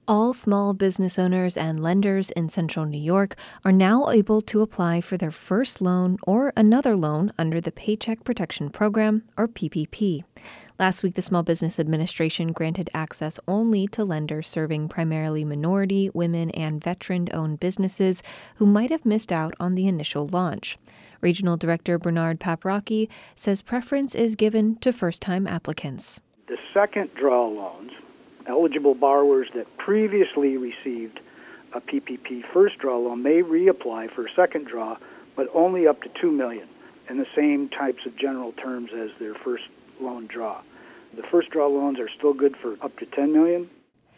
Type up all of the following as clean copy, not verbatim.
All small business owners and lenders in central New York are now able to apply for their first loan or another loan under the Paycheck Protection Program, or PPP. Last week, the Small Business Administration granted access only to lenders serving primarily minority, women, and veteran-owned businesses who might have missed out on the initial launch. Regional Director Bernard Paprocki says preference is given to first-time applicants. The second draw loans, eligible borrowers that previously received a PPP first draw loan may reapply for a second draw, but only up to $2 million in the same types of general terms as their first loan draw. The first draw loans are still good for up to $10 million.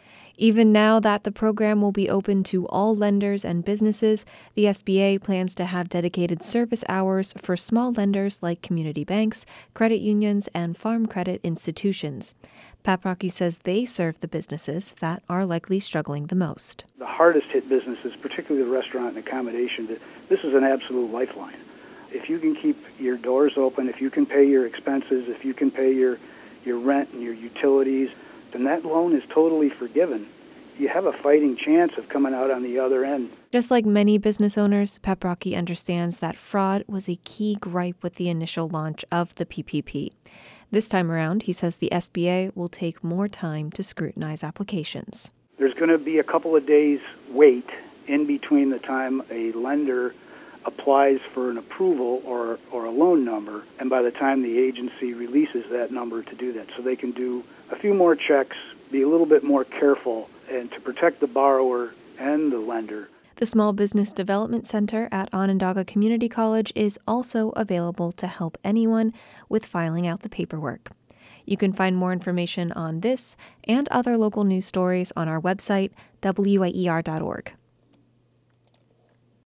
Even now that the program will be open to all lenders and businesses, the SBA plans to have dedicated service hours for small lenders like community banks, credit unions, and farm credit institutions. Paprocki says they serve the businesses that are likely struggling the most. The hardest hit businesses, particularly the restaurant and accommodation, this is an absolute lifeline. If you can keep your doors open, if you can pay your expenses, if you can pay your rent and your utilities, then that loan is totally forgiven. You have a fighting chance of coming out on the other end. Just like many business owners, Paprocki understands that fraud was a key gripe with the initial launch of the PPP. This time around, he says the SBA will take more time to scrutinize applications. There's going to be a couple of days wait in between the time a lender applies for an approval or a loan number, and by the time the agency releases that number to do that. So they can do a few more checks, be a little bit more careful, and to protect the borrower and the lender. The Small Business Development Center at Onondaga Community College is also available to help anyone with filing out the paperwork. You can find more information on this and other local news stories on our website, WAER.org.